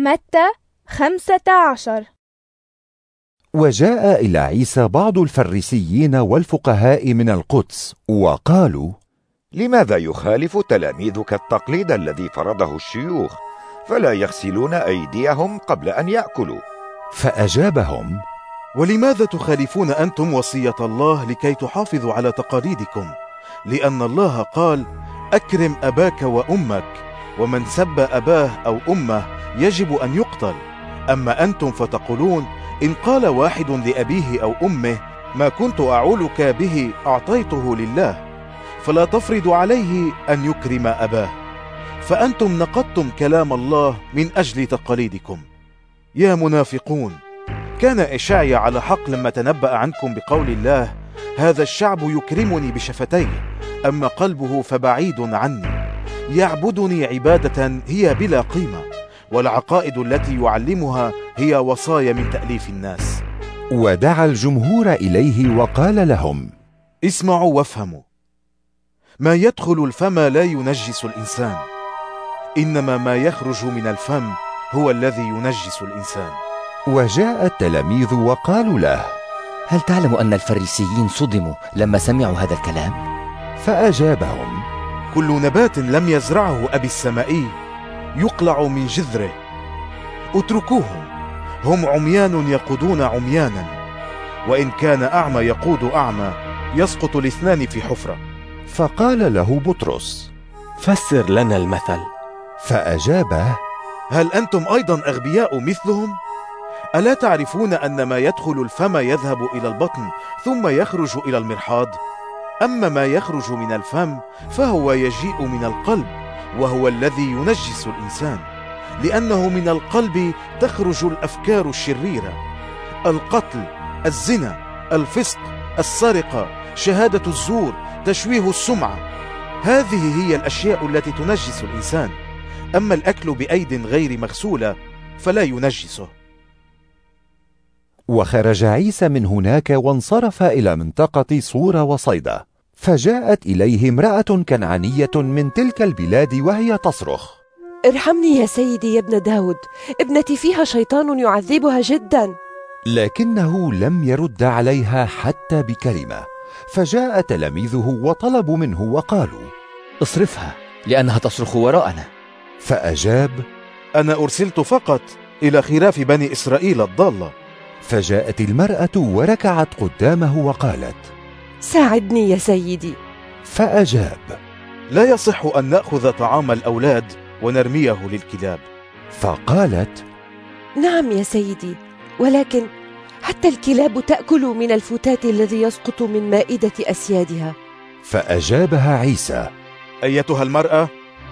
متى 15. وجاء إلى عيسى بعض الفريسيين والفقهاء من القدس وقالوا: لماذا يخالف تلاميذك التقليد الذي فرضه الشيوخ، فلا يغسلون أيديهم قبل أن يأكلوا؟ فأجابهم: ولماذا تخالفون أنتم وصية الله لكي تحافظوا على تقاليدكم؟ لأن الله قال: أكرم أباك وأمك، ومن سب أباه أو أمه يجب أن يقتل. أما أنتم فتقولون: إن قال واحد لأبيه أو أمه ما كنت أعولك به أعطيته لله، فلا تفرض عليه أن يكرم أباه. فأنتم نقضتم كلام الله من أجل تقاليدكم. يا منافقون، كان إشعيا على حق لما تنبأ عنكم بقول الله: هذا الشعب يكرمني بشفتيه، أما قلبه فبعيد عني، يعبدني عبادة هي بلا قيمة، والعقائد التي يعلمها هي وصايا من تأليف الناس. ودعا الجمهور إليه وقال لهم: اسمعوا وافهموا. ما يدخل الفم لا ينجس الإنسان، إنما ما يخرج من الفم هو الذي ينجس الإنسان. وجاء التلاميذ وقالوا له: هل تعلم أن الفريسيين صدموا لما سمعوا هذا الكلام؟ فأجابهم: كل نبات لم يزرعه أبي السمائي يقلع من جذره. اتركوهم، هم عميان يقودون عميانا، وإن كان أعمى يقود أعمى، يسقط الاثنان في حفرة. فقال له بطرس: فسر لنا المثل. فأجابه: هل أنتم أيضا أغبياء مثلهم؟ ألا تعرفون أن ما يدخل الفم يذهب إلى البطن ثم يخرج إلى المرحاض؟ أما ما يخرج من الفم فهو يجيء من القلب، وهو الذي ينجس الإنسان، لأنه من القلب تخرج الأفكار الشريرة: القتل، الزنا، الفسق، السرقة، شهادة الزور، تشويه السمعة. هذه هي الأشياء التي تنجس الإنسان. أما الأكل بأيد غير مغسولة فلا ينجسه. وخرج عيسى من هناك وانصرف إلى منطقة صور وصيدا، فجاءت إليه امرأة كنعانية من تلك البلاد وهي تصرخ: ارحمني يا سيدي يا ابن داود، ابنتي فيها شيطان يعذبها جدا. لكنه لم يرد عليها حتى بكلمة. فجاء تلاميذه وطلبوا منه وقالوا: اصرفها لأنها تصرخ وراءنا. فأجاب: أنا أرسلت فقط إلى خراف بني إسرائيل الضالة. فجاءت المرأة وركعت قدامه وقالت: ساعدني يا سيدي. فأجاب: لا يصح أن نأخذ طعام الأولاد ونرميه للكلاب. فقالت: نعم يا سيدي، ولكن حتى الكلاب تأكل من الفتات الذي يسقط من مائدة أسيادها. فأجابها عيسى: أيتها المرأة،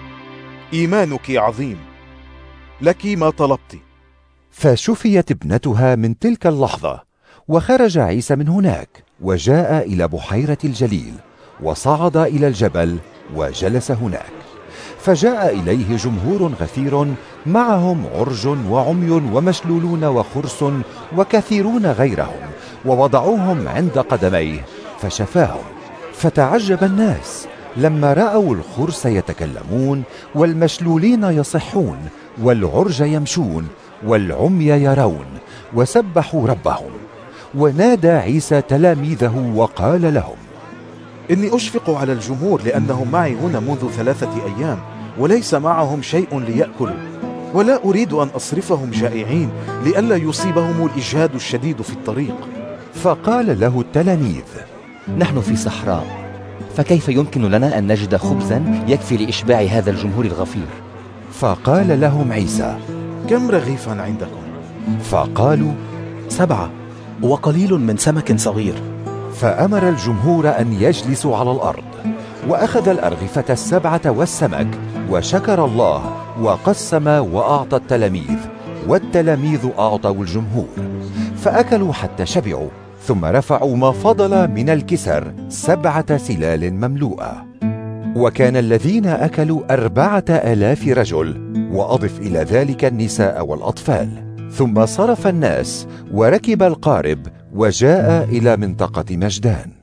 إيمانك عظيم، لك ما طلبت. فشفيت ابنتها من تلك اللحظة. وخرج عيسى من هناك وجاء إلى بحيرة الجليل، وصعد إلى الجبل وجلس هناك. فجاء إليه جمهور غفير، معهم عرج وعمي ومشلولون وخرس وكثيرون غيرهم، ووضعوهم عند قدميه فشفاهم. فتعجب الناس لما رأوا الخرس يتكلمون، والمشلولين يصحون، والعرج يمشون، والعمي يرون، وسبحوا ربهم. ونادى عيسى تلاميذه وقال لهم: إني أشفق على الجمهور، لأنهم معي هنا منذ 3 أيام وليس معهم شيء ليأكلوا، ولا أريد أن أصرفهم جائعين لئلا يصيبهم الإجهاد الشديد في الطريق. فقال له التلاميذ: نحن في صحراء، فكيف يمكن لنا أن نجد خبزا يكفي لإشباع هذا الجمهور الغفير؟ فقال لهم عيسى: كم رغيفا عندكم؟ فقالوا: 7 وقليل من سمك صغير. فأمر الجمهور أن يجلسوا على الأرض، وأخذ الأرغفة 7 والسمك، وشكر الله وقسم وأعطى التلاميذ، والتلاميذ أعطوا الجمهور. فأكلوا حتى شبعوا، ثم رفعوا ما فضل من الكسر 7 سلال مملوءة. وكان الذين أكلوا 4000 رجل، وأضف إلى ذلك النساء والأطفال. ثم صرف الناس وركب القارب وجاء إلى منطقة مجدان.